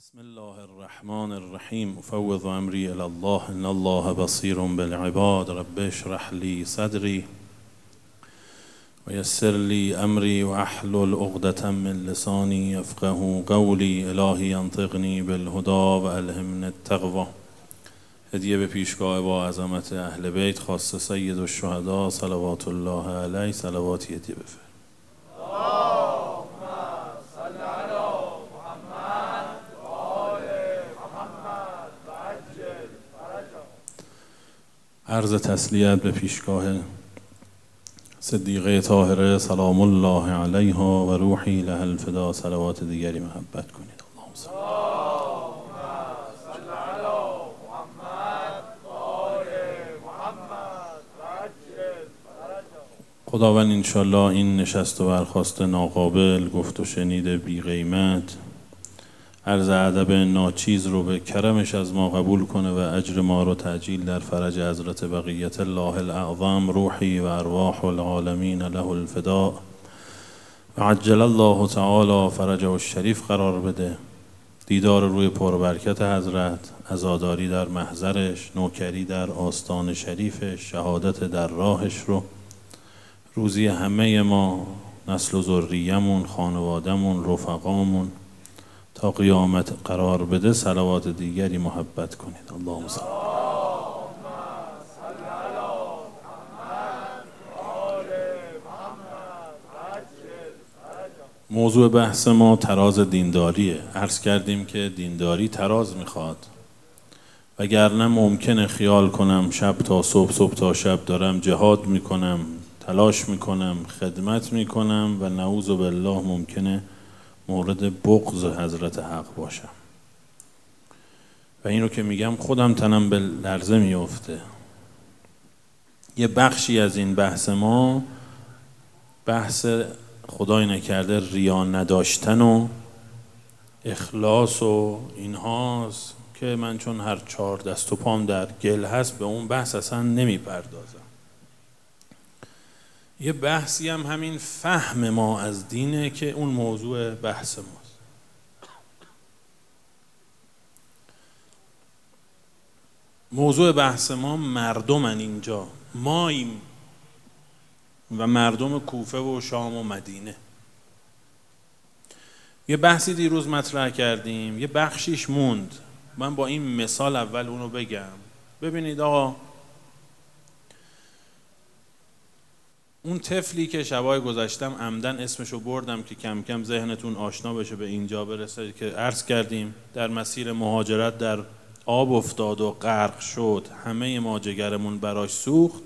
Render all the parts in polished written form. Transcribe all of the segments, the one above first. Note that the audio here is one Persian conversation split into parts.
بسم الله الرحمن الرحیم افوض امری الی الله ان الله بصیر بالعباد رب اشرح لی صدری و یسر لی امری و احلل عقدة من لسانی یفقهوا قولی الهی انطقنی بالهدی و الهمنی التقوی. هدیه به پیشگاه با عظمت اهل بیت خاص سید الشهدا صلوات الله علیه صلواتی هدیه بفرمایید. عرض تسلیت به پیشگاه صدیقه طاهره سلام الله علیها و روحی لها الفدا صلوات دیگری محبت کنید. اللهم صل علی محمد و آل محمد و عجل فرجهم. خداوند انشالله این نشست و برخاست ناقابل، گفت و شنید بی قیمت، عرض ادب ناچیز رو به کرمش از ما قبول کنه و اجر ما رو تعجیل در فرج حضرت بقیت الله الاعظم روحی و ارواح العالمین له الفداء و عجل الله تعالی فرجه الشریف قرار بده. دیدار روی پربرکت حضرت، عزاداری در محضرش، نوکری در آستان شریفش، شهادت در راهش رو روزی همه ما، نسل و ذریه‌مون، خانواده‌مون، رفقامون تا قیامت قرار بده. صلوات دیگری محبت کنید. اللهم صل موضوع بحث ما تراز دینداریه. عرض کردیم که دینداری تراز میخواد، وگرنه ممکنه خیال کنم شب تا صبح، صبح تا شب دارم جهاد میکنم، تلاش میکنم، خدمت میکنم و نعوذ بالله ممکنه مورد بغض حضرت حق باشم. و این رو که میگم خودم تنم به لرزه میفته. یه بخشی از این بحث ما بحث خدای نکرده ریا نداشتن و اخلاص و اینهاست که من چون هر 4 دست و پام در گل هست به اون بحث اصلا نمیپردازم. یه بحثی هم همین فهم ما از دینه که اون موضوع بحث ماست. موضوع بحث ما مردمن اینجا، ماییم و مردم کوفه و شام و مدینه. یه بحثی دیروز مطرح کردیم، یه بخشیش موند. من با این مثال اول اونو بگم. ببینید آقا، اون طفلی که شبای گذاشتم عمدن اسمشو بردم که کم کم ذهنتون آشنا بشه به اینجا برسه، که عرض کردیم در مسیر مهاجرت در آب افتاد و غرق شد، همه ما جگرمون براش سوخت.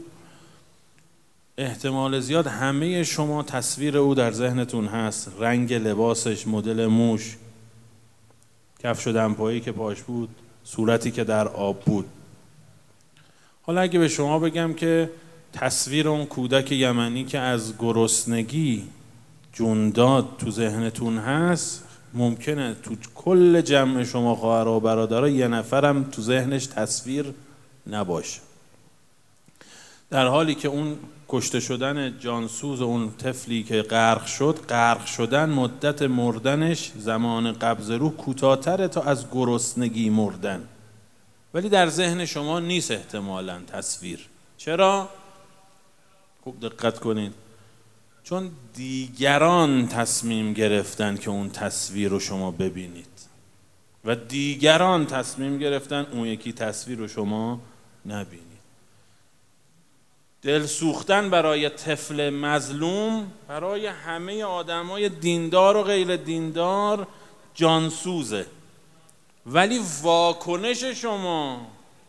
احتمال زیاد همه شما تصویر او در ذهنتون هست، رنگ لباسش، مدل موش، کفش و دمپایی که پاش بود، صورتی که در آب بود. حالا اگه به شما بگم که تصویر اون کودک یمنی که از گرسنگی جون داد تو ذهنتون هست، ممکنه تو کل جمع شما خواهر و برادرها یه نفرم تو ذهنش تصویر نباشه، در حالی که اون کشته شدن جانسوز اون طفلی که غرق شد، غرق شدن مدت مردنش زمان قبض روح کوتاه‌تره تا از گرسنگی مردن، ولی در ذهن شما نیست احتمالاً تصویر. چرا؟ خوب دقت کنید. چون دیگران تصمیم گرفتن که اون تصویر رو شما ببینید و دیگران تصمیم گرفتن اون یکی تصویر رو شما نبینید. دل سوختن برای طفل مظلوم برای همه آدمای دیندار و غیر دیندار جانسوزه، ولی واکنش شما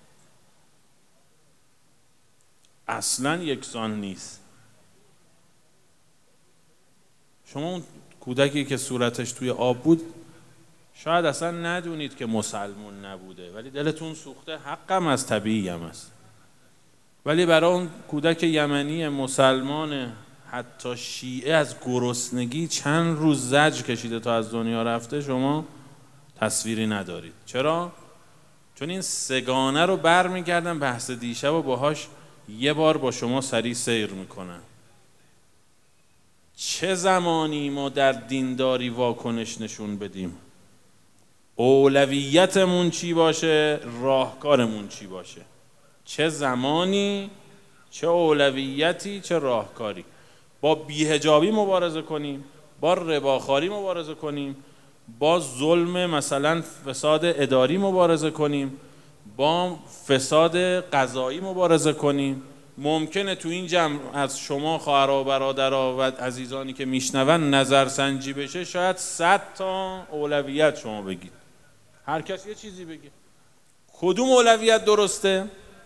اصلا یکسان نیست. شما اون کودکی که صورتش توی آب بود شاید اصلا ندونید که مسلمون نبوده، ولی دلتون سوخته، حقم از طبیعی هم است. ولی برای اون کودک یمنی مسلمان حتی شیعه از گرسنگی چند روز زجر کشیده تا از دنیا رفته، شما تصویری ندارید. چرا؟ چون این سگانه رو برمیگردن بحث دیشب و باهاش یه بار با شما سریع سیر میکنن. چه زمانی ما در دینداری واکنش نشون بدیم؟ اولویتمون چی باشه، راهکارمون چی باشه، چه زمانی، چه اولویتی، چه راهکاری. با بی‌حجابی مبارزه کنیم، با رباخواری مبارزه کنیم، با ظلم مثلا فساد اداری مبارزه کنیم، با فساد قضایی مبارزه کنیم. ممکنه تو این جمع از شما خواهرها و برادرها و عزیزانی که میشنون نظرسنجی بشه، شاید 100 تا اولویت شما بگید، هر کس یه چیزی بگه. کدوم اولویت درسته؟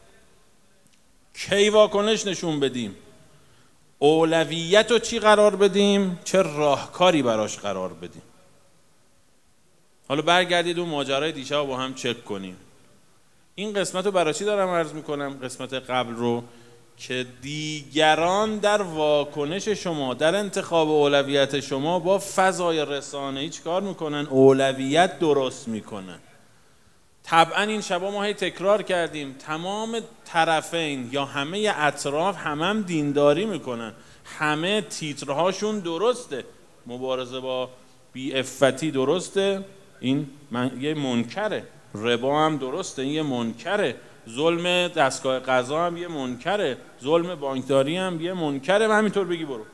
کی واکنش نشون بدیم؟ اولویت رو چی قرار بدیم؟ چه راهکاری براش قرار بدیم؟ حالا برگردید اون ماجرای دیشب با هم چک کنیم. این قسمت رو برای چی دارم عرض میکنم؟ قسمت قبل رو که دیگران در واکنش شما، در انتخاب اولویت شما با فضای رسانه‌ای چیکار میکنن؟ اولویت درست میکنن. طبعا این شبا ما هی تکرار کردیم، تمام طرفین یا همه اطراف هم دینداری میکنن، همه تیترهاشون درسته. مبارزه با بی‌عفتی درسته، این یه منکره. ربا هم درسته، این یه منکره. ظلم دستگاه قضا هم یه منکره. ظلم بانکداری هم یه منکره و همینطور بگی برو.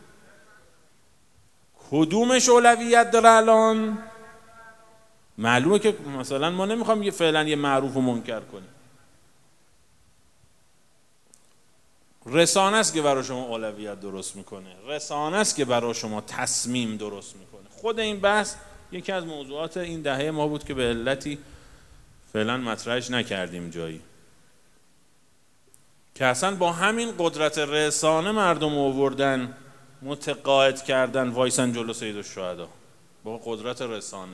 کدومش اولویت داره الان؟ معلومه که مثلا ما نمیخوام فعلا یه معروف و منکر کنیم. رسانه است که برای شما اولویت درست میکنه، رسانه است که برای شما تصمیم درست میکنه. خود این بحث یکی از موضوعات این دهه ما بود که به علتی فعلا مطرحش نکردیم جایی، که اصلا با همین قدرت رسانه مردم آوردن متقاعد کردن وایسن جلو سیدالشهدا با قدرت رسانه.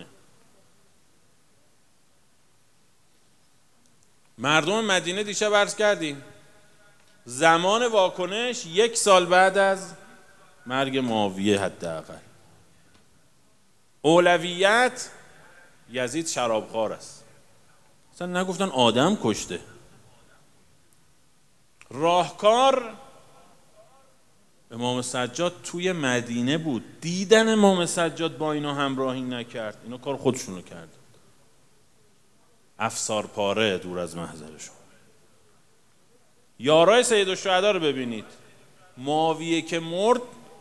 مردم مدینه دیشب عرض کردیم زمان واکنش 1 سال بعد از مرگ معاویه حداقل. اولویت یزید شرابخوار است، اصلا نگفتن آدم کشته. راهکار امام سجاد توی مدینه بود، دیدن امام سجاد با اینا همراهی نکرد، اینا کار خودشونو کرد. افسار پاره دور از محضرشون. یارای سیدالشهدا رو ببینید، معاویه که مرد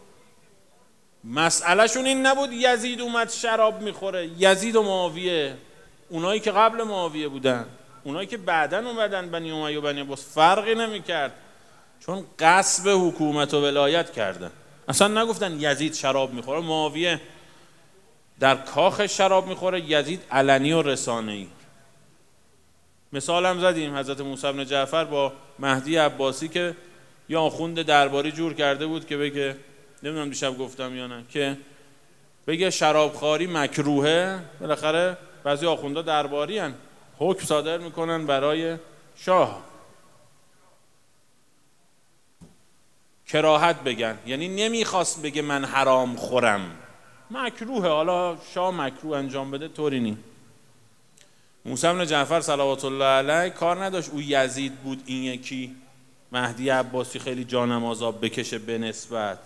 مسئلهشون این نبود یزید اومد شراب میخوره. یزید و معاویه، اونایی که قبل معاویه بودن، اونایی که بعدن اومدن بنی امیه و بنی عباس، فرقی نمیکرد، چون غصب حکومت و ولایت کردن. اصلا نگفتن یزید شراب میخوره، معاویه در کاخ شراب میخوره، یزید علنی و رسانه‌ای. مثال هم زدیم حضرت موسی بن جعفر با مهدی عباسی که یا آخوند درباری جور کرده بود که بگه، نمیدونم دیشب گفتم یا نه، که بگه شرابخواری مکروهه. بالاخره بعضی آخوندا درباری هن، حکم صادر میکنن برای شاه، کراهت بگن، یعنی نمیخواست بگه من حرام خورم، مکروهه، حالا شاه مکروه انجام بده طوری نی. موسی بن جعفر صلوات الله علیه کار نداشت او یزید بود این یکی مهدی عباسی خیلی جانم آزاب بکشه به نسبت.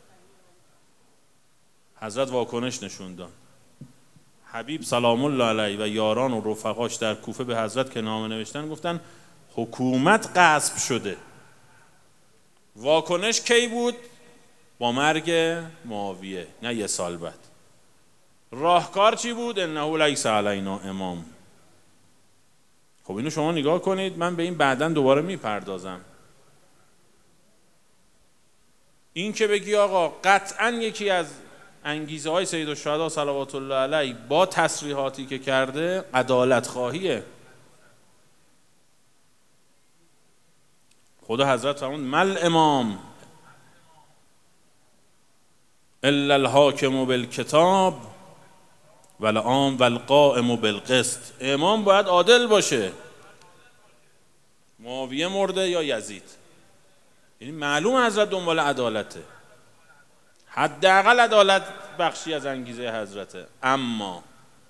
حضرت واکنش نشون داد. حبیب سلام الله علیه و یاران و رفقاش در کوفه به حضرت که نامه نوشتن گفتن حکومت غصب شده. واکنش کی بود؟ با مرگ معاویه، نه 1 سال بعد. راهکار چی بود؟ انه لیس علینا امام. خب اینو شما نگاه کنید، من به این بعداً دوباره میپردازم. این که بگی آقا قطعاً یکی از انگیزه های سیدالشهدا صلوات الله علیه با تصریحاتی که کرده عدالت خواهیه. خدا حضرت فرمود مل امام الا الحاکم بالکتاب والعام والقائم بالقسط. امام باید عادل باشه. معاویه مرده یا یزید، یعنی معلوم حضرت دنبال عدالته، حداقل عدالت بخشی از انگیزه حضرته. اما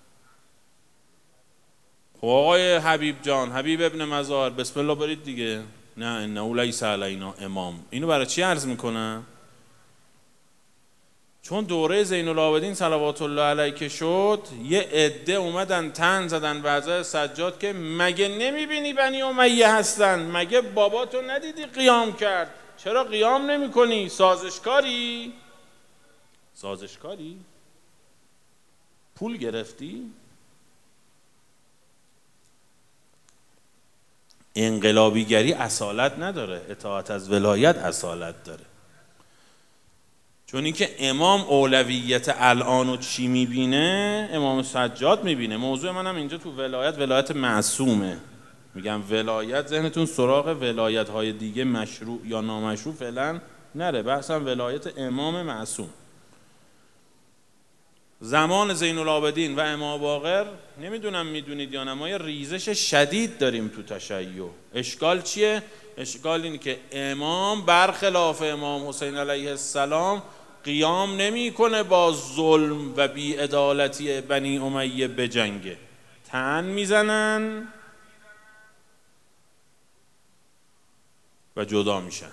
خب آقای حبیب جان، حبیب ابن مزار، بسم الله برید دیگه. نه انه لیس علینا امام. اینو برای چی عرض میکنم؟ چون دوره زین العابدین صلوات الله علیه که شد، یه عده اومدن تن زدن به حضرت سجاد که مگه نمیبینی بنی امیه هستن؟ مگه باباتو ندیدی قیام کرد؟ چرا قیام نمی کنی؟ سازشکاری؟ پول گرفتی؟ انقلابیگری اصالت نداره، اطاعت از ولایت اصالت داره. چون اینکه امام اولویت الانو چی میبینه؟ امام سجاد میبینه. موضوع منم اینجا تو ولایت معصومه. میگم ولایت، ذهنتون سراغ ولایت های دیگه مشروع یا نامشروع فعلا نره، بحثم ولایت امام معصوم. زمان زین العابدین و امام باقر، نمیدونم میدونید یا نه، ما یه ریزش شدید داریم تو تشیع. اشکال چیه؟ اشکال اینه که امام برخلاف امام حسین علیه السلام قیام نمیکنه با ظلم و بی‌عدالتی بنی امیه بجنگه. تن میزنن و جدا میشن.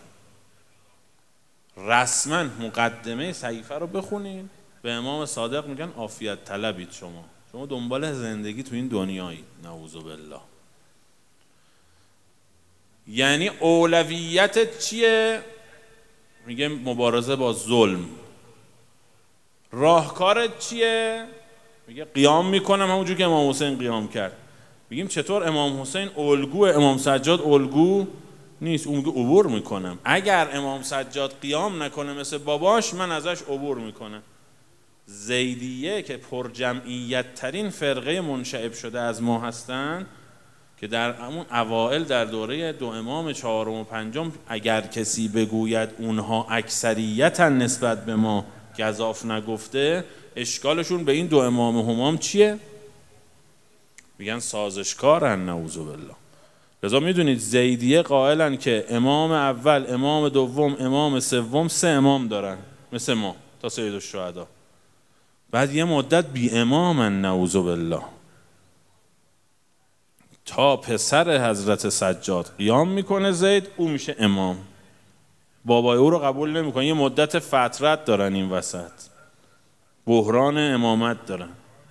رسما مقدمه صحیفه رو بخونین، به امام صادق میگن عافیت طلبید، شما دنبال زندگی تو این دنیایید، نعوذ بالله. یعنی اولویتت چیه؟ میگه مبارزه با ظلم. راهکارت چیه؟ میگه قیام میکنم همونجور که امام حسین قیام کرد. میگیم چطور امام حسین الگوه، امام سجاد الگو نیست، اون میگه عبور میکنم. اگر امام سجاد قیام نکنه مثل باباش، من ازش عبور میکنم. زیدیه که پر جمعیت ترین فرقه منشعب شده از ما هستن، که در همون اوائل در دوره دو امام چهارم و پنجم اگر کسی بگوید اونها اکثریتن نسبت به ما گزاف نگفته، اشکالشون به این دو امام همام چیه؟ میگن سازشکارن، نعوذ بالله. لذا میدونید زیدیه قائلن که امام اول، امام دوم، امام سوم، 3 امام دارن مثل ما تا سید الشهدا. بعد یه مدت بی امامن، نعوذ بالله، تا پسر حضرت سجاد قیام میکنه زید، او میشه امام. بابای او رو قبول نمیکنه. یه مدت فترت دارن این وسط، بحران امامت دارن.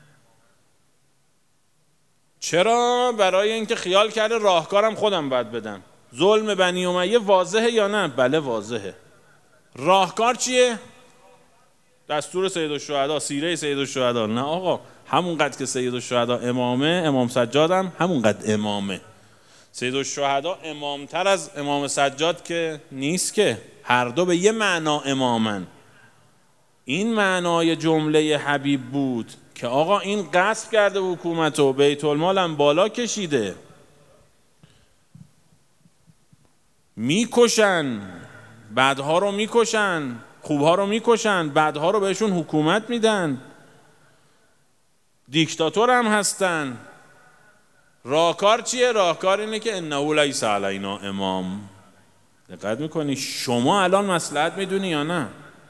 چرا؟ برای اینکه خیال کرده راهکارم خودم باید بدم. ظلم بنی امیه واضحه یا نه؟ بله واضحه. راهکار چیه؟ دستور سید الشهدا، سیره سید الشهدا. نه آقا، همونقدر که سید الشهدا امامه، امام سجادم همونقدر امامه. سید الشهدا امامتر از امام سجاد که نیست، که هر دو به یه معنا امامن. این معنای جمله حبیب بود که آقا این غصب کرده حکومتو، بیت المالم بالا کشیده، میکشن، بدها رو میکشن، خوبها رو میکشن، بدها رو بهشون حکومت میدن، دیکتاتور هم هستن. راهکار چیه؟ راهکار اینه که انه لیس علینا امام. دقت میکنی؟ شما الان مصلحت میدونی یا نه؟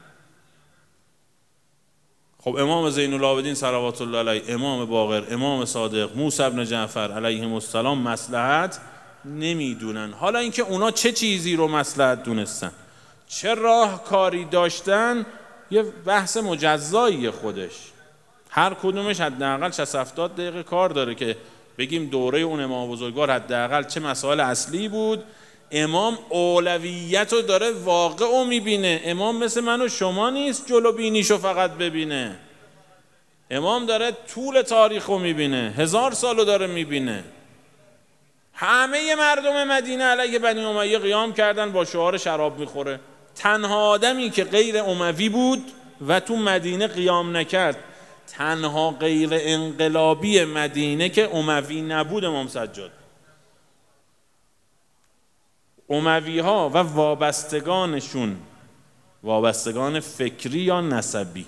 خب امام زین العابدین صلوات الله علیه، امام باقر، امام صادق، موسی بن جعفر علیهم السلام مصلحت نمیدونن. حالا اینکه اونا چه چیزی رو مصلحت دونستن، چه راهکاری داشتن، یه بحث مجزایی خودش. هر کدومش حداقل 60-70 دقیقه کار داره که بگیم دوره اون امام بزرگوار حداقل چه مسائل اصلی بود. امام اولویت رو داره، واقع رو میبینه. امام مثل من و شما نیست جلو بینیشو فقط ببینه. امام داره طول تاریخ رو میبینه، 1000 سال رو داره میبینه. همه مردم مدینه علیه بنی امیه قیام کردن با شعار شراب میخوره. تنها آدمی که غیر اموی بود و تو مدینه قیام نکرد، تنها غیر انقلابی مدینه که اموی نبود، امام سجاد. اموی ها و وابستگانشون، وابستگان فکری یا نسبی،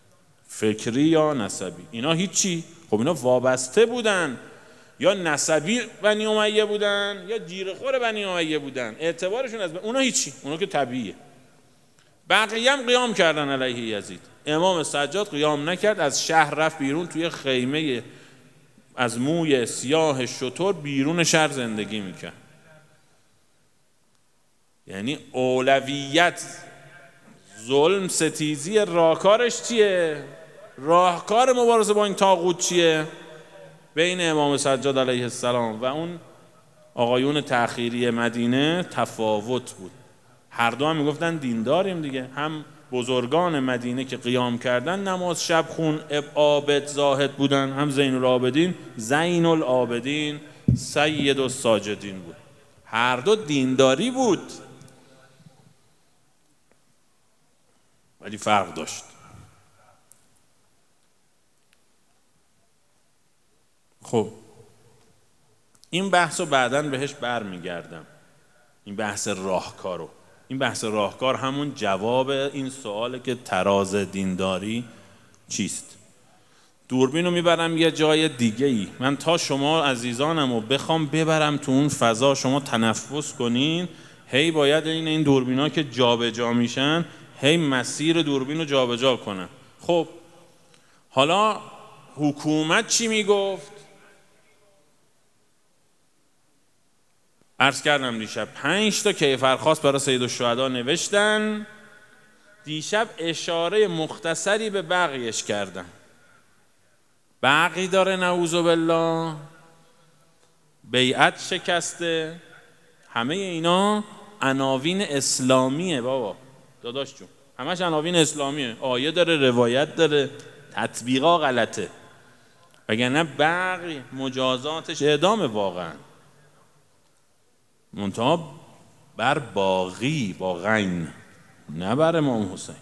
اینا هیچی. خب اینا وابسته بودن، یا نسبی بنی امیه بودن یا جیره‌خور بنی امیه بودن، اعتبارشون از اونا هیچی، اونا که طبیعیه. بقیه هم قیام کردن علیه یزید. امام سجاد قیام نکرد، از شهر رفت بیرون، توی خیمه از موی سیاه شتر بیرون شهر زندگی میکرد. یعنی اولویت ظلم ستیزی راهکارش چیه؟ راهکار مبارزه با این طاغوت چیه؟ بین امام سجاد علیه السلام و اون آقایون تأخیری مدینه تفاوت بود. هر دو هم میگفتن دینداریم دیگه. هم بزرگان مدینه که قیام کردن نماز شب خون عابد زاهد بودن، هم زین العابدین زین العابدین سید الساجدین بود. هر دو دینداری بود ولی فرق داشت. خب این بحث رو بعداً بهش برمیگردم، این بحث راهکارو. این بحث راهکار همون جواب این سواله که تراز دینداری چیست. دوربین رو میبرم یه جای دیگه ای. من تا شما عزیزانم رو بخوام ببرم تو اون فضا شما تنفس کنین، هی باید این دوربین ها که جابجا میشن هی مسیر دوربین رو جابجا کنن. خب حالا حکومت چی میگفت؟ عرض کردم دیشب 5 تا کیفرخواست برای سید الشهدا نوشتن. دیشب اشاره مختصری به بقیش کردم. بقی داره نعوذ بالله، بیعت شکسته، همه اینا عناوین اسلامیه بابا داداش جون، همش عناوین اسلامیه. آیه داره، روایت داره، تطبیقا غلطه، وگرنه بقی مجازاتش اعدام واقعا، منتها بر باغی با غین، نه بر امام حسین.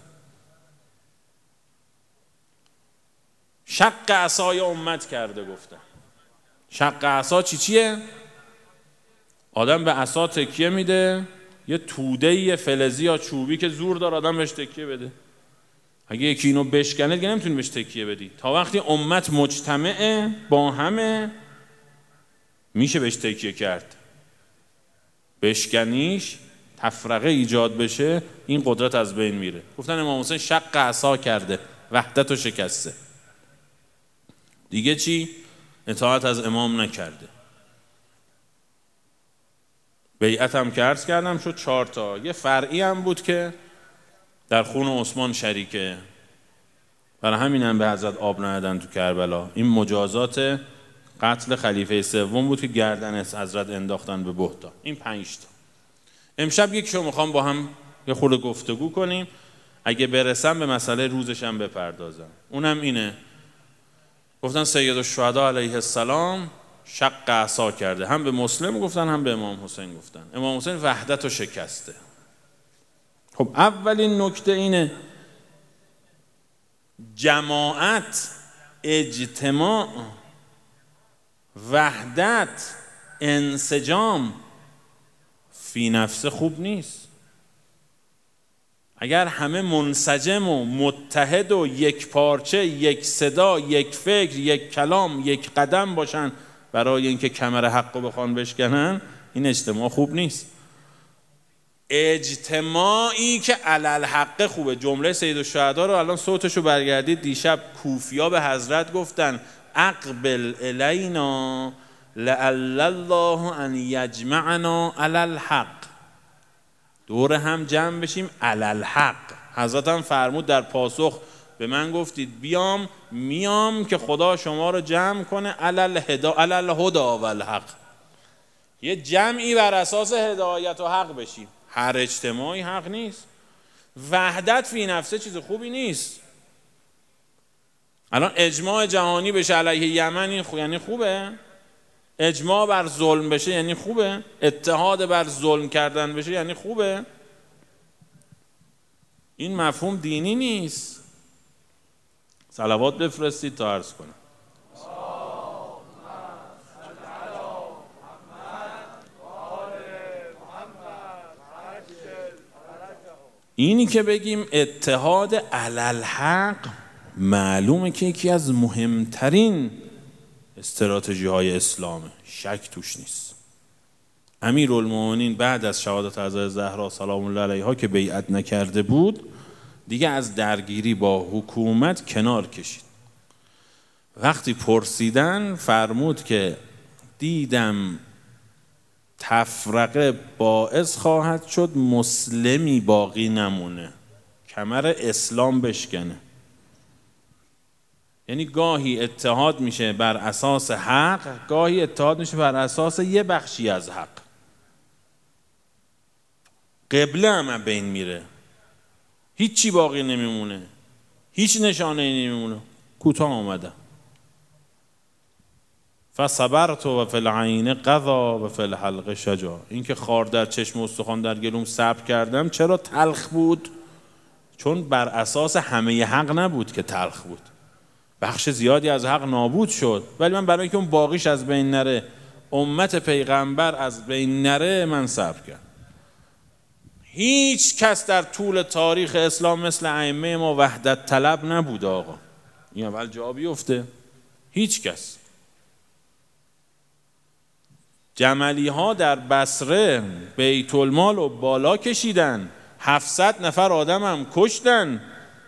شق عصای امت کرده. گفتن شق عصا چیه؟ آدم به عصا تکیه میده، یه توده فلزی یا چوبی که زور داره آدم بهش تکیه بده. اگه یکی اینو بشکنه دیگه نمیتونی بهش تکیه بدی. تا وقتی امت مجتمعه با همه میشه بهش تکیه کرد. بشکنیش تفرقه ایجاد بشه این قدرت از بین میره. گفتن امام حسین شق عصا کرده، وحدت رو شکسته. دیگه چی؟ اطاعت از امام نکرده. بیعت هم که عرض کردم شد 4 تا. یه فرعی هم بود که در خون عثمان شریکه، برای همین هم به حضرت آب ندادن تو کربلا. این مجازات قتل خلیفه سوم بود که گردن حضرت انداختن به بهتان. این 5 تا. امشب یکیشو میخوام با هم یه خورده گفتگو کنیم، اگه برسم به مسئله روزش هم بپردازم. اونم اینه، گفتن سید الشهدا علیه السلام شق عصا کرده. هم به مسلم گفتن هم به امام حسین گفتن. امام حسین وحدت رو شکسته. خب اولین نکته اینه، جماعت، اجتماع، وحدت، انسجام فی نفس خوب نیست. اگر همه منسجم و متحد و یک پارچه، یک صدا، یک فکر، یک کلام، یک قدم باشن برای اینکه کمر حق رو بخوان بشکنن، این اجتماع خوب نیست. اجتماعی که علل حق خوبه. جمله سید الشهدا رو الان صوتشو برگردید، دیشب کوفیا به حضرت گفتن اقبل الینا لعل الله ان یجمعنا علی الحق. دور هم جمع بشیم علی الحق. حضرت هم فرمود در پاسخ به من گفتید میام که خدا شما رو جمع کنه علی الهدی و الحق. یه جمعی بر اساس هدایت و حق بشیم. هر اجتماعی حق نیست. وحدت فی نفسه چیز خوبی نیست. الان اجماع جهانی بشه علیه یمن یعنی خوبه؟ اجماع بر ظلم بشه یعنی خوبه؟ اتحاد بر ظلم کردن بشه یعنی خوبه؟ این مفهوم دینی نیست. صلوات بفرستید تا عرض کنم. اینی که بگیم اتحاد علی الحق، معلومه که یکی از مهمترین استراتژی های اسلامه، شک توش نیست. امیرالمومنین بعد از شهادت حضرت زهرا سلام الله علیها که بیعت نکرده بود، دیگه از درگیری با حکومت کنار کشید. وقتی پرسیدن فرمود که دیدم تفرقه باعث خواهد شد مسلمی باقی نمونه، کمر اسلام بشکنه. یعنی گاهی اتحاد میشه بر اساس حق، گاهی اتحاد میشه بر اساس یه بخشی از حق. قبله هم بین میره، هیچی باقی نمیمونه، هیچ نشانه نمیمونه. کوتاه آمده. فصبرت و فی العین قضا و فی الحلق شجا. این که خار در چشم و استخوان در گلوم صبر کردم چرا تلخ بود؟ چون بر اساس همه حق نبود که تلخ بود، بخش زیادی از حق نابود شد، ولی من برای اینکه اون باقیش از بین نره، امت پیغمبر از بین نره، من صبر کردم. هیچ کس در طول تاریخ اسلام مثل ائمه ما وحدت طلب نبود آقا. این اول جا بیفته. هیچ کس. جملی ها در بصره بیت المال رو بالا کشیدن، 700 نفر آدم هم کشتن.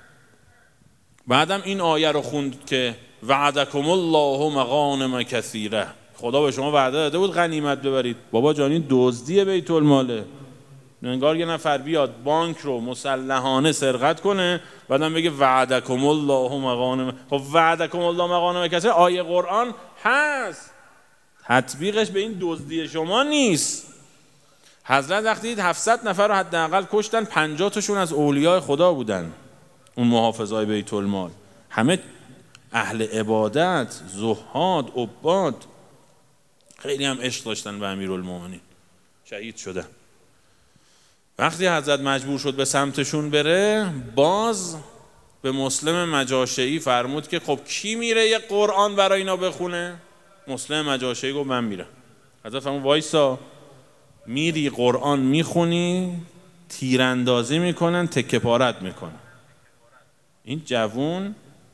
بعدم این آیه رو خوند که وعدکم الله مغانم کثیره، خدا به شما وعده داده بود غنیمت ببرید. بابا جان این دزدی بیت الماله. انگار یه نفر بیاد بانک رو مسلحانه سرقت کنه بعدم بگه وعدکم الله مغانم. خب وعدکم الله مغانم کثیره آیه قرآن هست، تطبیقش به این دزدی شما نیست. حضرت وقتی دید 700 نفر رو حداقل کشتن، 50 تاشون از اولیاء خدا بودن، اون محافظای بیت المال، همه اهل عبادت، زهاد، عباد، خیلی هم عشق داشتن به امیرالمومنین، شهید شدن. وقتی حضرت مجبور شد به سمتشون بره، باز به مسلم مجاشعی فرمود که خب کی میره یه قرآن برای اینا بخونه؟ مسلم مجاشعی گفت من میرم. حضرت فرمود وایسا، میری قرآن میخونی، تیراندازی میکنن، تکه پارت میکنن. این جوون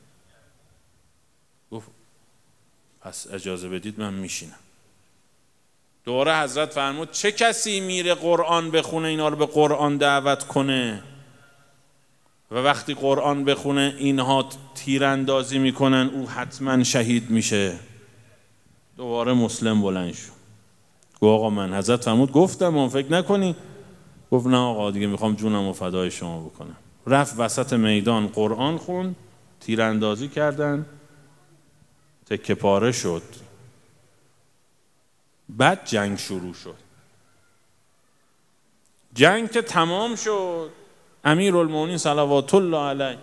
گفت پس اجازه بدید من میشینم. دوباره حضرت فرمود چه کسی میره قرآن بخونه اینا رو به قرآن دعوت کنه و وقتی قرآن بخونه اینها تیراندازی میکنن او حتما شهید میشه؟ دوباره مسلم بلند شد گفت آقا من، حضرت فرمود گفتم من فکر نکنی. گفت نه آقا دیگه میخوام جونم رو فدای شما بکنم. رفت وسط میدان قرآن خوند، تیراندازی کردن، تکه پاره شد. بعد جنگ شروع شد. جنگ که تمام شد، امیرالمومنین صلوات الله علیه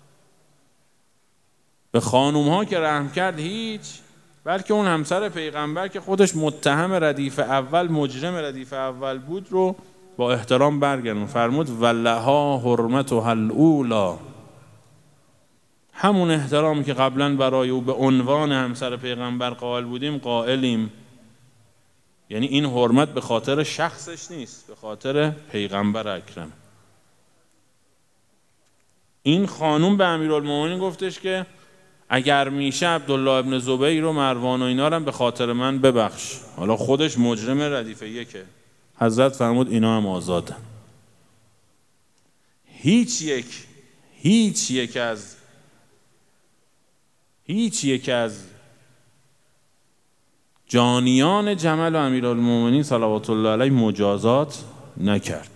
به خانوم ها که رحم کرد هیچ، بلکه اون همسر پیغمبر که خودش متهم ردیف اول، مجرم ردیف اول بود رو با احترام برگردون. فرمود ولها حرمتها الاولی، همون احترامی که قبلا برای او به عنوان همسر پیغمبر قائل بودیم قائلیم. یعنی این حرمت به خاطر شخصش نیست، به خاطر پیغمبر اکرم. این خانوم به امیرالمومنین گفتش که اگر میشه عبدالله ابن زبیر و مروان و اینا رو به خاطر من ببخش. حالا خودش مجرم ردیف یکه. حضرت فرمود اینا هم آزادن. هیچ یک از جانیان جمل و امیرالمومنین صلوات الله علیه مجازات نکرد،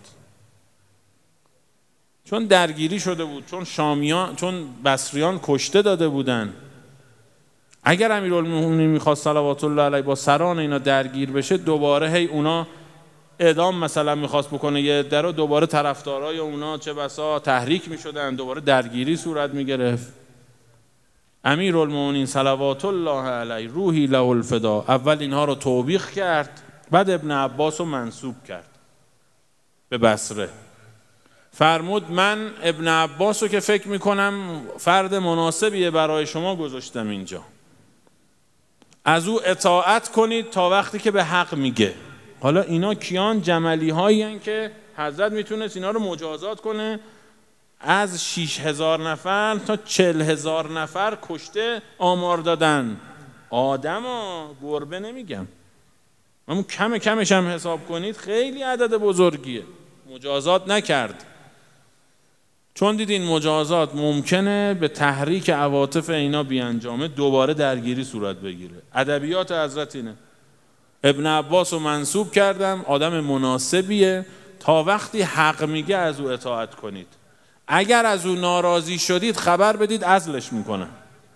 چون درگیری شده بود، چون بصریان کشته داده بودن. اگر امیرالمومنین میخواست صلوات الله علیه با سران اینا درگیر بشه، دوباره هی اونا اعدام مثلا میخواست بکنه یه درو، دوباره طرفدارای اونا چه بسا تحریک میشدن، دوباره درگیری صورت میگرفت. امیرالمومنین صلوات الله علیه روحی له الفدا اول اینها رو توبیخ کرد، بعد ابن عباس رو منسوب کرد به بصره. فرمود من ابن عباس رو که فکر میکنم فرد مناسبیه برای شما گذاشتم اینجا، از او اطاعت کنید تا وقتی که به حق میگه. حالا اینا کیان؟ جملی هایی هن که حضرت میتونست اینا رو مجازات کنه. از 6000 نفر تا 40000 نفر کشته آمار دادن. آدم ها، گربه نمیگم، اما کمش هم حساب کنید خیلی عدد بزرگیه. مجازات نکرد، چون دیدین مجازات ممکنه به تحریک عواطف اینا بیانجامه، دوباره درگیری صورت بگیره. ادبیات حضرت اینه. ابن عباس رو منسوب کردم، آدم مناسبیه، تا وقتی حق میگه از او اطاعت کنید. اگر از او ناراضی شدید خبر بدید عزلش میکنن.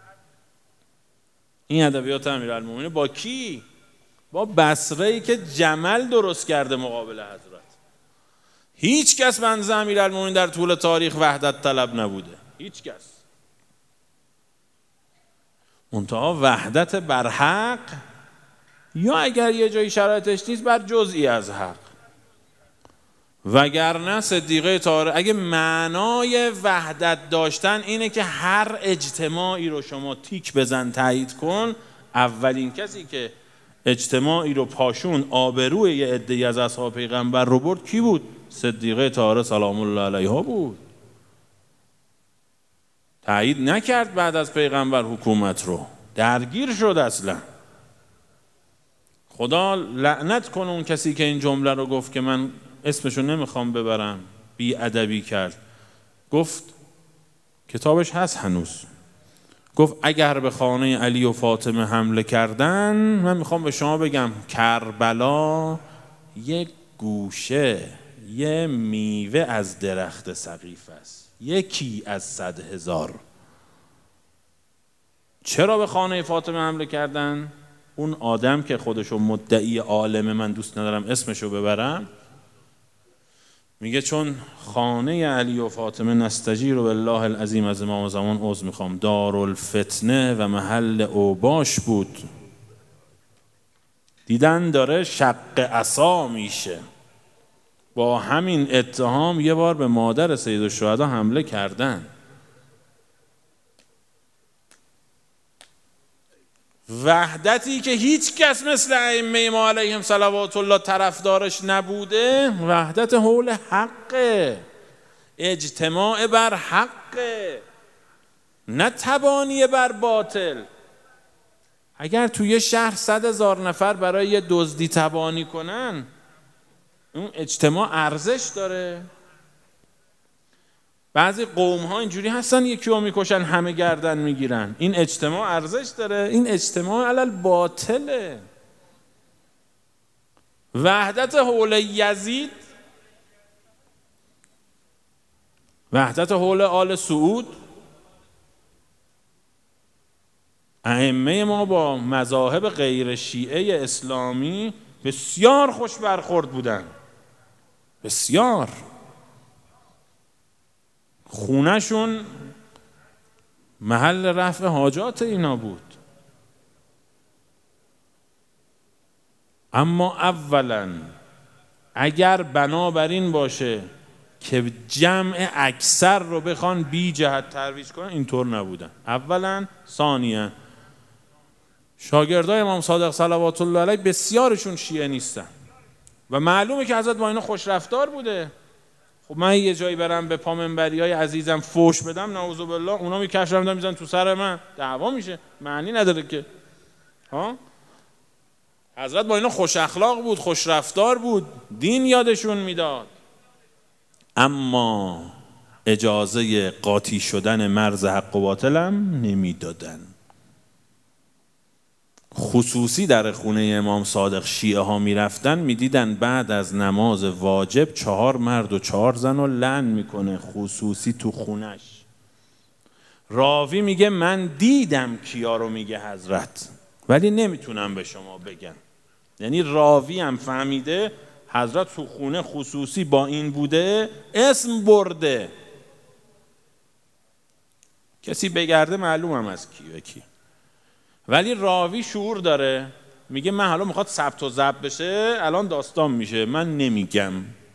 این ادبیات امیرالمومنین با کی؟ با بصره‌ای که جمل درست کرده مقابل حضرت. هیچ کس بنظر امیرالمومنین در طول تاریخ وحدت طلب نبوده، هیچ کس. منتها وحدت بر حق، یا اگر یه جایی شرایطش نیست بر جزئی از حق. وگرنه صدیقه طاهره اگه معنای وحدت داشتن اینه که هر اجتماعی رو شما تیک بزن تایید کن، اولین کسی که اجتماعی رو پاشون آبروی یه عده‌ای از اصحاب پیغمبر رو برد کی بود؟ صدیقه طاهره سلام الله علیها بود. تایید نکرد بعد از پیغمبر حکومت رو، درگیر شد اصلا. خدا لعنت کنه اون کسی که این جمله رو گفت که من اسمشو نمیخوام ببرم، بی ادبی کرد. گفت، کتابش هست هنوز، گفت اگر به خانه علی و فاطمه حمله کردن، من میخوام به شما بگم کربلا یک گوشه، یه میوه از درخت سقیف است، یکی از 100,000. چرا به خانه فاطمه حمله کردن؟ اون آدم که خودشو مدعی عالمه، من دوست ندارم اسمشو ببرم، میگه چون خانه علی و فاطمه نستجیر بالله العظیم، از امام زمان عذر میخوام، دارالفتنه و محل اوباش بود. دیدن داره شق عصا میشه. با همین اتهام یه بار به مادر سیدالشهدا حمله کردن. وحدتی که هیچ کس مثل ائمه ما علیهم صلوات الله طرفدارش نبوده، وحدت حول حقه، اجتماع بر حقه، نه تبانی بر باطل. اگر توی شهر 100,000 نفر برای یه دزدی تبانی کنن، اون اجتماع ارزش داره؟ بعضی قوم ها اینجوری هستن، یکی رو میکشن همه گردن میگیرن. این اجتماع ارزش داره؟ این اجتماع علل باطله. وحدت حول یزید، وحدت حول آل سعود، ائمه ما با مذاهب غیر شیعه اسلامی بسیار خوش برخورد بودن، بسیار. خونهشون محل رفع حاجات اینا بود. اما اولا اگر بنابراین باشه که جمع اکثر رو بخوان بی جهت ترویج کنن، اینطور نبودن. اولا. ثانیا شاگردای امام صادق صلوات الله علیه بسیارشون شیعه نیستن و معلومه که حضرت با اینا خوش رفتار بوده. خب من یه جایی برم به پا منبریای عزیزم فوش بدم، نعوذ بالله، اونا میکشرم میزنن تو سر من، دعوا میشه، معنی نداره که. حضرت با اینا خوش اخلاق بود، خوش رفتار بود، دین یادشون میداد. اما اجازه قاطی شدن مرز حق و باطلم نمیدادن. خصوصی در خونه امام صادق شیعه ها می رفتن، می دیدن بعد از نماز واجب 4 مرد و 4 زن رو لعن میکنه، خصوصی تو خونش. راوی میگه من دیدم کیا رو میگه حضرت، ولی نمیتونم به شما بگم. یعنی راوی هم فهمیده حضرت تو خونه خصوصی با این بوده، اسم برده. کسی بگرده معلوم هم از کیه کی. ولی راوی شعور داره، میگه من حالا میخواد ثبت و ضبط بشه، الان داستان میشه، من نمیگم.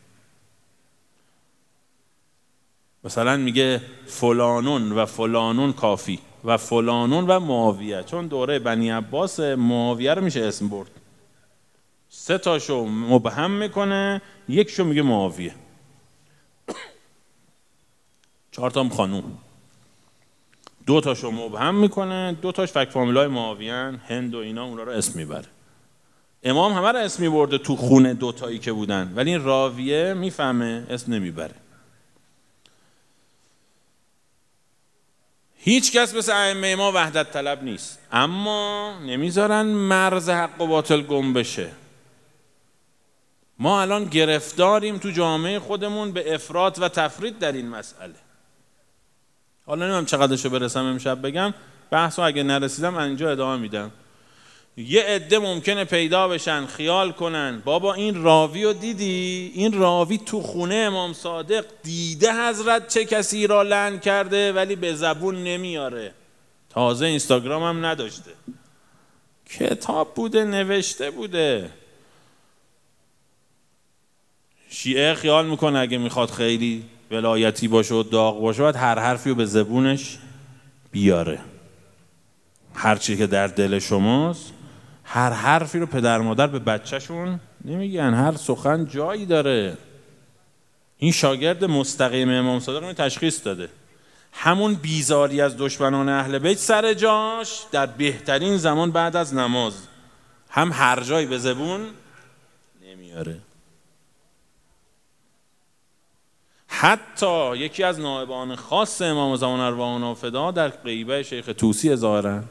مثلا میگه فلانون و فلانون کافی و فلانون و معاویه، چون دوره بنی عباس معاویه رو میشه اسم برد. 3 تاشو مبهم میکنه، 1شو میگه معاویه. 4 تا خانوم، 2 تاشو مبهم میکنه، 2 تاش فک فامیلای معاویه‌ان، هند و اینا، اونا رو اسم میبره. امام همه رو اسم میبرده تو خونه 2 تایی که بودن، ولی این راویه میفهمه اسم نمیبره. هیچ کس مثل ائمه ما وحدت طلب نیست، اما نمیذارن مرز حق و باطل گم بشه. ما الان گرفتاریم تو جامعه خودمون به افراط و تفرید در این مسئله. حالا نمیدونم چقدرشو برسم امشب بگم، بحثو اگه نرسیدم اینجا ادامه میدم. یه عده ممکنه پیدا بشن خیال کنن بابا این راوی رو دیدی؟ این راوی تو خونه امام صادق دیده حضرت چه کسی را لعن کرده ولی به زبون نمیاره. تازه اینستاگرام هم نداشته، کتاب بوده نوشته بوده. شیعه خیال میکنه اگه میخواد خیلی ولایتی باشه و داغ باشه باید هر حرفی رو به زبونش بیاره. هر چی که در دل شماست، هر حرفی رو پدر مادر به بچهشون نمیگن، هر سخن جایی داره. این شاگرد مستقیم امام صادق رو تشخیص داده. همون بیزاری از دشمنان اهل بیت سر جاش در بهترین زمان بعد از نماز، هم هر جایی به زبون نمیاره. حتی یکی از نائبان خاص امام زمان ارواحنا فدا در غیبه شیخ طوسی ظاهرا،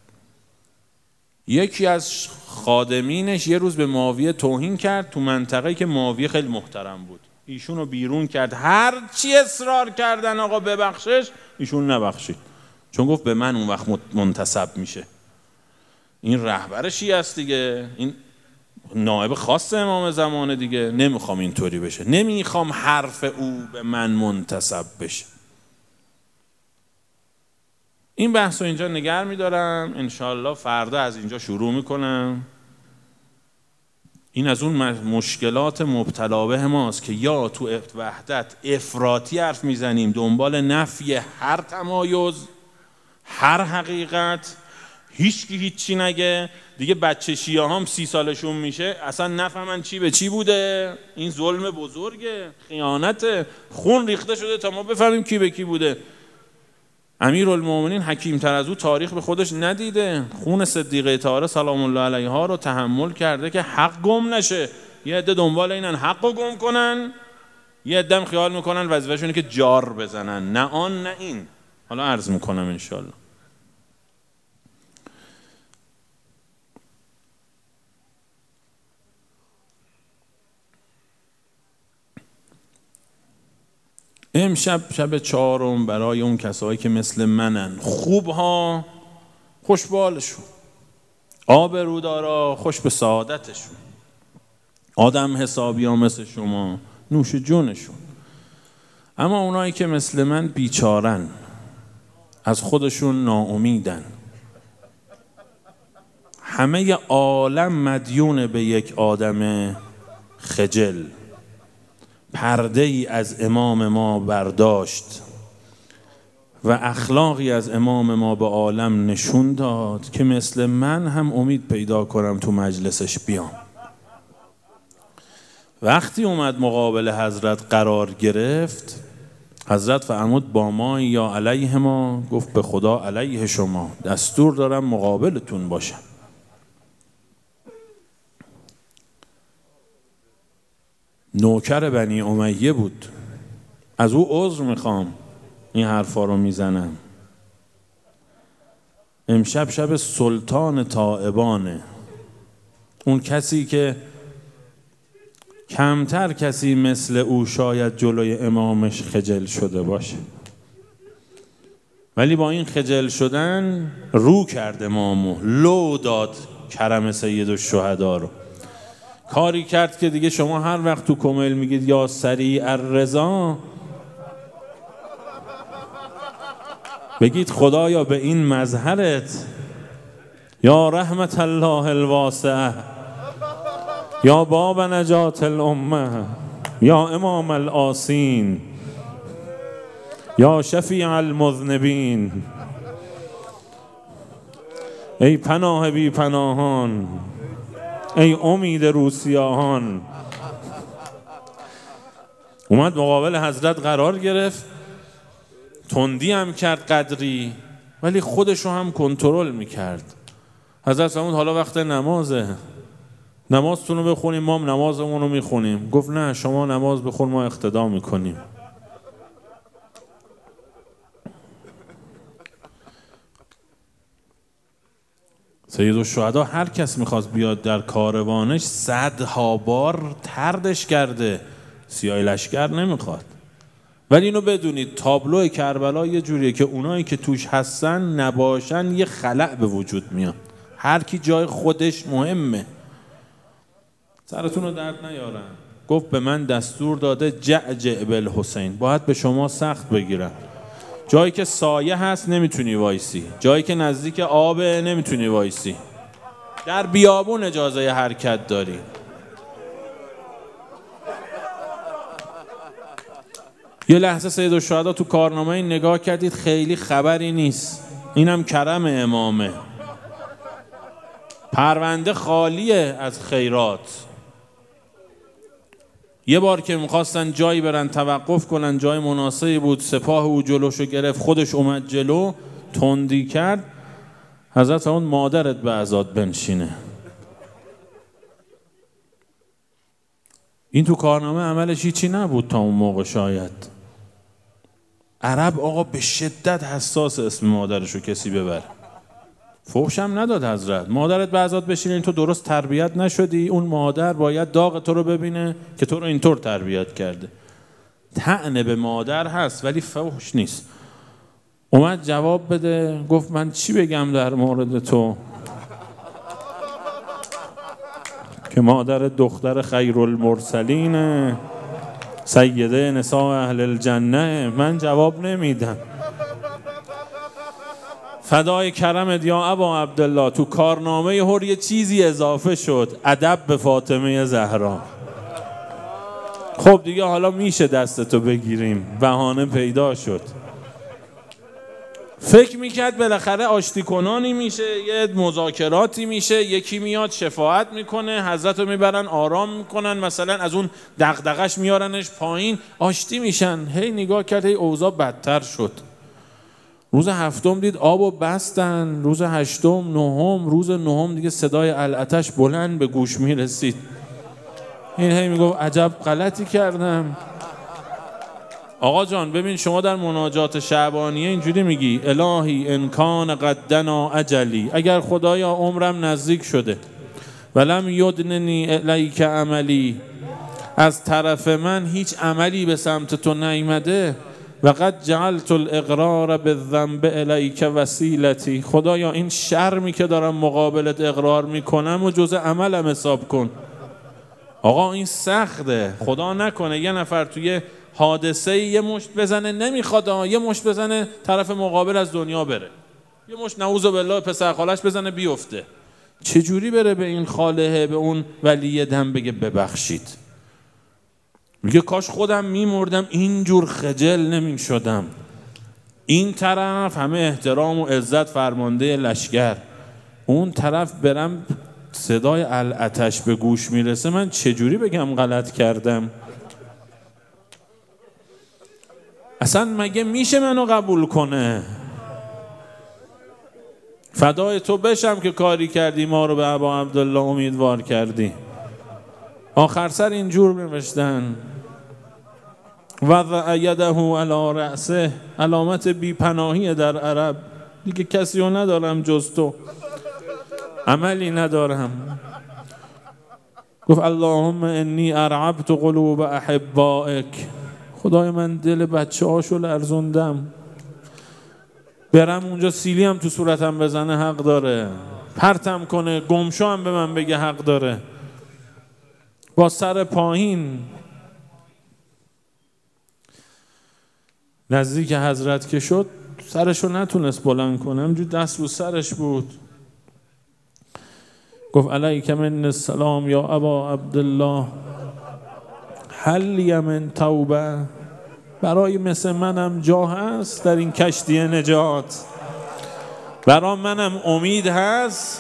یکی از خادمینش یه روز به معاویه توهین کرد تو منطقه‌ای که معاویه خیلی محترم بود. ایشون رو بیرون کرد. هر چی اصرار کردن آقا ببخشش، ایشون نبخشید، چون گفت به من اون وقت منتسب میشه. این رهبر شیعه است دیگه، این نائب خاص امام زمانه دیگه. نمیخوام اینطوری بشه، نمیخوام حرف او به من منتسب بشه. این بحث رو اینجا نگر میدارم، انشالله فردا از اینجا شروع میکنم. این از اون مشکلات مبتلا به ماست که یا تو وحدت افراطی حرف میزنیم دنبال نفی هر تمایز، هر حقیقت، هیچکی هیچی نگه دیگه. بچه شیعه هم 30 سالشون میشه اصلا نفهمن چی به چی بوده. این ظلم بزرگه، خیانته، خون ریخته شده تا ما بفهمیم کی به کی بوده. امیرالمومنین حکیم تر از او تاریخ به خودش ندیده. خون صدیقه طاهره سلام الله علیها رو تحمل کرده که حق گم نشه. یه عده دنبال اینن حق رو گم کنن، یه عده هم خیال میکنن وظیفه‌شونه که جار بزنن. نه آن نه این. حالا عرض میکنم انشالله. امشب شب 4 برای اون کسایی که مثل منن، خوبها خوشبالشون، آبرودارا خوش به سعادتشون، آدم حسابی ها مثل شما نوش جونشون. اما اونایی که مثل من بیچارن، از خودشون ناامیدن، همه عالم مدیون به یک آدم خجل، پرده ای از امام ما برداشت و اخلاقی از امام ما به عالم نشون داد که مثل من هم امید پیدا کنم تو مجلسش بیام. وقتی اومد مقابل حضرت قرار گرفت، حضرت فرمود با ما یا علیه ما؟ گفت به خدا علیه شما، دستور دارم مقابلتون باشم. نوکر بنی امیه بود، از او عذر میخوام این حرفا رو میزنم. امشب شب سلطان تائبانه، اون کسی که کمتر کسی مثل او شاید جلوی امامش خجل شده باشه، ولی با این خجل شدن رو کرد امامو، لو داد کرم سید الشهدا رو. کاری کرد که دیگه شما هر وقت تو کمیل میگید یا سریع الرضا، بگید خدایا به این مظهرت، یا رحمت الله الواسعه، یا باب نجات الامه، یا امام الآسین، یا شفیع المذنبین، ای پناه بی پناهان، ای امید روسیاهان. اومد مقابل حضرت قرار گرفت، تندی هم کرد قدری، ولی خودشو هم کنترل میکرد. حضرت فرمود حالا وقت نمازه، نمازتون رو بخونیم، ما هم نمازمون رو میخونیم. گفت نه شما نماز بخون، ما اقتدا میکنیم. سید الشهدا هر کس میخواست بیاد در کاروانش 100 بار طردش کرده، سیاه لشکر نمیخواد. ولی اینو بدونید تابلو کربلا یه جوریه که اونایی که توش هستن نباشن یه خلأ به وجود میاد. هر کی جای خودش مهمه. سرتون رو درد نیارن. گفت به من دستور داده جعجع بالحسین، باید به شما سخت بگیرن. جایی که سایه هست نمیتونی وایسی، جایی که نزدیک آبه نمیتونی وایسی، در بیابون اجازه حرکت داری. یه لحظه سیدالشهدا تو کارنامه این نگاه کردید، خیلی خبری نیست، اینم کرم امامه، پرونده خالیه از خیرات. یه بار که میخواستن جایی برن توقف کنن، جای مناسبی بود، سپاه او جلوشو گرفت، خودش اومد جلو، تندی کرد، حضرت اون مادرت به عزاد بنشینه. این تو کارنامه عملش هیچی نبود تا اون موقع. شاید عرب آقا به شدت حساس اسم مادرشو کسی ببره. فحشم نداد حضرت، مادرت به عزاد بشینه، تو درست تربیت نشدی، اون مادر باید داغ تو رو ببینه که تو رو اینطور تربیت کرده. طعنه به مادر هست ولی فحش نیست. اومد جواب بده، گفت من چی بگم در مورد تو که مادر دختر خیرالمرسلینه، سیده نساء اهل الجنه، من جواب نمیدم. فدای کرمت یا ابا عبدالله. تو کارنامه هر یه چیزی اضافه شد، ادب به فاطمه زهرا. خب دیگه حالا میشه دستتو بگیریم، بهانه پیدا شد. فکر میکرد بالاخره آشتی کنانی میشه، یه مذاکراتی میشه، یکی میاد شفاعت میکنه، حضرت رو میبرن آرام میکنن، مثلا از اون دغدغش میارنش پایین، آشتی میشن. هی نگاه کرد، هی اوضاع بدتر شد. روز هفتم دید آبو بستن، روز هشتم، نهم، روز نهم دیگه صدای العطش بلند به گوش میرسید. این هی میگفت عجب غلطی کردم. آقا جان ببین، شما در مناجات شعبانیه اینجوری میگی الهی انکان قدنا اجلی، اگر خدایا عمرم نزدیک شده، ولم یدننی الیک عملی، از طرف من هیچ عملی به سمت تو نیامده، و قد جعلت الاقرار بالذنب الیک وسیلتی، خدایا این شرمی که دارم مقابلت اقرار میکنم و جزء عملم حساب کن. آقا این سخته، خدا نکنه یه نفر توی حادثه یه مشت بزنه، نمیخواد یه مشت بزنه طرف مقابل از دنیا بره، یه مشت نعوذ بالله پسر خالش بزنه بیفته، چجوری بره به این خاله، به اون ولی دم بگه ببخشید؟ میگه کاش خودم میمردم اینجور خجل نمیشدم. این طرف همه احترام و عزت، فرمانده لشکر، اون طرف برم صدای العطش به گوش میرسه، من چجوری بگم غلط کردم؟ اصلا مگه میشه منو قبول کنه؟ فدای تو بشم که کاری کردی ما رو به ابا عبدالله امیدوار کردی. آخر سر اینجور نوشتن وضع یده علی رأسه، علامت بیپناهی در عرب، دیگه کسی رو ندارم جز تو، عملی ندارم. گفت اللهم انی ارعبت قلوب احبائک، خدای من دل بچه هاشو لرزوندم، برم اونجا سیلی هم تو صورتم بزنه حق داره، پرتم کنه گمشو هم به من بگه حق داره. با سر پایین نزدیک حضرت که شد، سرشو نتونست بلند کنه، همجور دست رو سرش بود. گفت علیک من السلام یا ابا عبدالله، هل من توبه، برای مثل منم جا هست در این کشتی نجات، برای منم امید هست.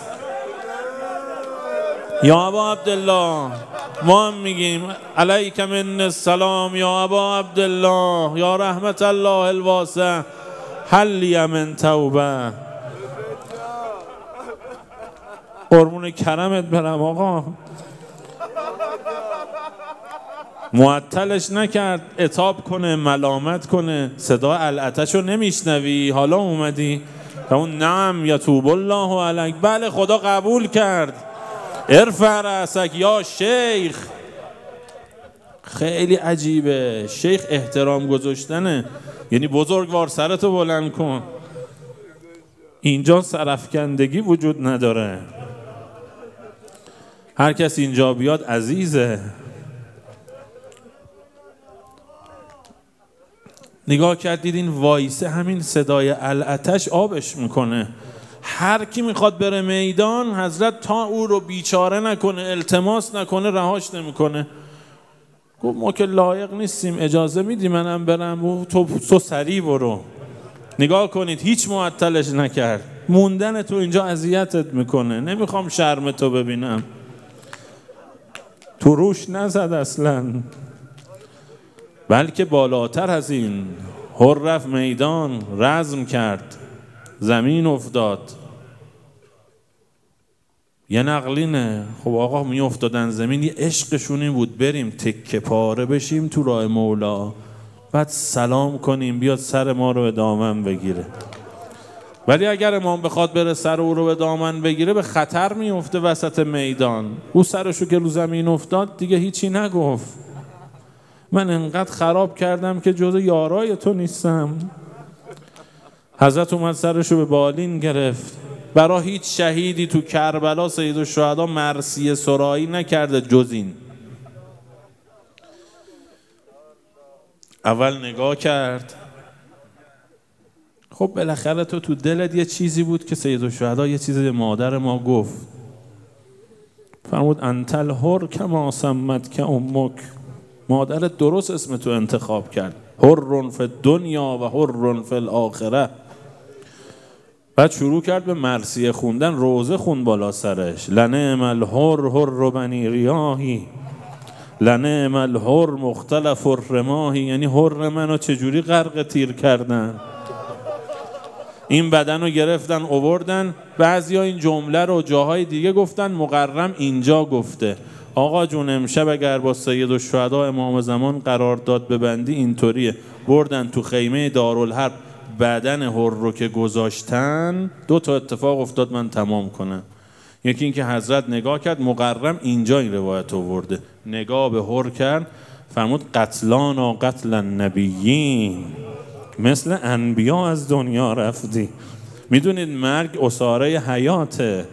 یا ابا عبدالله، ما هم میگیم علیک من السلام یا ابا عبدالله یا رحمت الله الواسع، هل من توبه. قربون کرمت برم آقا، معطلش نکرد عتاب کنه، ملامت کنه. صدا العطش رو نمیشنوی؟ حالا اومدی و اون نعم یتوب الله علیک، بله خدا قبول کرد، ارفع رأسک یا شیخ. خیلی عجیبه. شیخ احترام گذاشتنه، یعنی بزرگوار سرتو بلند کن. اینجا سرافکندگی وجود نداره. هر کس اینجا بیاد عزیزه. نگاه کردید این وایسه، همین صدای العطش آبش میکنه. هر کی میخواد بره میدان، حضرت تا او رو بیچاره نکنه، التماس نکنه، رهاش نمیکنه. گفت ما که لایق نیستیم، اجازه میدی منم برم؟ تو سریع برو. نگاه کنید هیچ معطلش نکرد. موندن تو اینجا اذیتت میکنه، نمیخوام شرم تو ببینم. تو روش نزد اصلا، بلکه بالاتر از این هر رفت میدان، رزم کرد، زمین افتاد. یه نقلینه. خب آقا می افتادن زمین، یه عشقشونی بود بریم تکه پاره بشیم تو راه مولا، بعد سلام کنیم بیاد سر ما رو به دامن بگیره. ولی اگر امام بخواد بره سر او رو به دامن بگیره، به خطر میفته وسط میدان. او سرشو که رو زمین افتاد دیگه هیچی نگفت. من انقدر خراب کردم که جز یارای تو نیستم. حضرت اومد سرشو به بالین گرفت. برای هیچ شهیدی تو کربلا سیدالشهدا مرثیه سرایی نکرده جز این. اول نگاه کرد. خب بالاخره تو دلت یه چیزی بود که سیدالشهدا یه چیزی به مادر ما گفت. فرمود انت الحر کما سمتک امک. مادرت درست اسم تو انتخاب کرد، حر فی الدنیا و حر فی الاخره. بعد شروع کرد به مرثیه خوندن، روزه خون بالا سرش. لنعم الحر حر بنی ریاحی، لنعم الحر مختلف الرماحی. یعنی حر منو چجوری غرق تیر کردن. این بدن رو گرفتن آوردن. بعضیا این جمله رو جاهای دیگه گفتن، مقرم اینجا گفته. آقا جون امشب اگر با سیدالشهدا امام زمان قرارداد ببندی اینطوریه. بردن تو خیمه دارالحرب، بدن حر رو که گذاشتن، 2 تا اتفاق افتاد من تمام کنم. یکی این که حضرت نگاه کرد، مقرم اینجا این روایت آورده، نگاه به حر کرد، فرمود قتلانا قتل النبیین. مثل انبیا از دنیا رفتی. میدونید مرگ اساره حیاته.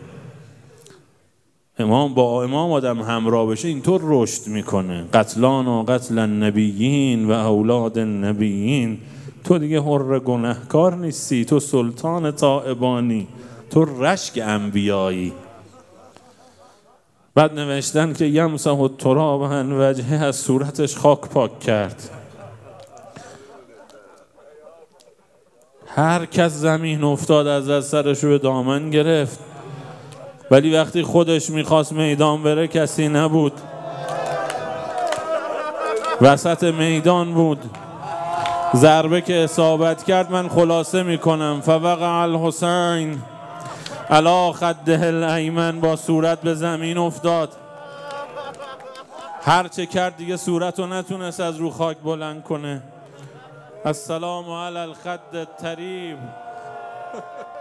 امام با امام آدم همراه بشه اینطور رشد میکنه. قتلانا قتل النبیین و اولاد النبیین. تو دیگه حر گنهکار نیستی، تو سلطان تائبانی، تو رشک انبیایی. بعد نوشتن که یمسح التراب عن وجهه، از صورتش خاک پاک کرد. هر کس زمین افتاد از سرش رو به دامن گرفت. ولی وقتی خودش میخواست میدان بره کسی نبود. وسط میدان بود. ضربه که اصابت کرد، من خلاصه میکنم، فوقع الحسین علی خده الایمن، با صورت به زمین افتاد. هر چه کرد دیگه صورت رو نتونست از رو خاک بلند کنه. السلام علی الخد الطریب.